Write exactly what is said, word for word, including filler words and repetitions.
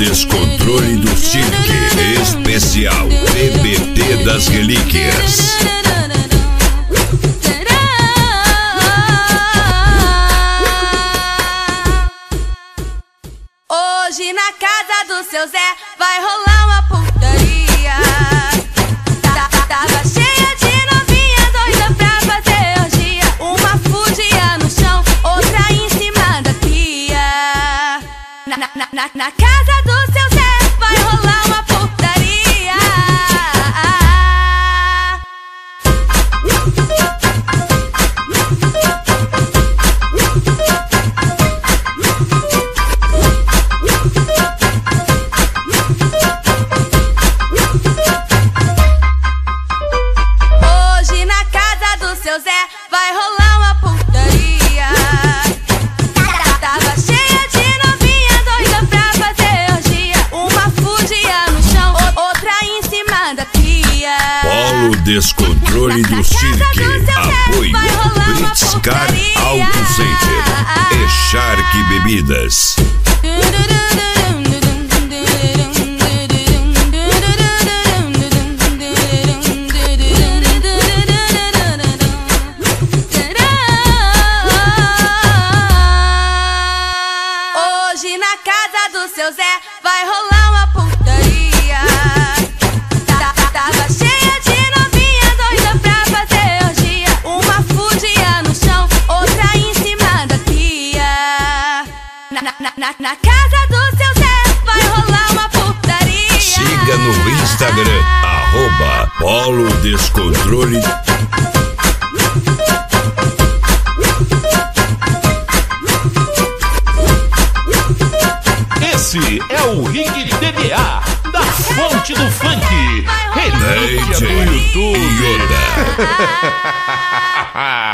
Descontrole do Cirque, especial B B T das Relíquias. Hoje na casa do seu Zé vai rolar uma putaria. Tava cheia de novinha doida pra fazer orgia. Uma fudia no chão, outra em cima da pia. Na, na, na, na casa do seu Zé vai rolar uma putaria. Hoje na casa do seu Zé vai rolar uma putaria. Tava cheia de novinha doida pra fazer orgia. Uma fudia no chão, outra em cima da pia. Polo Descontrole do Cirque, apoio Brits Car Auto Center e Shark Bebidas. Hoje na casa do seu Zé vai rolar uma putaria. Tava cheia de novinha doida pra fazer orgia. Uma fudia no chão, outra em cima da pia. Na, na, na, na casa do seu Zé vai rolar uma putaria. Siga no Instagram, arroba Polo Descontrole. Esse é o Rig D D A da Fonte do Funk, relíquia do YouTube. Yoda.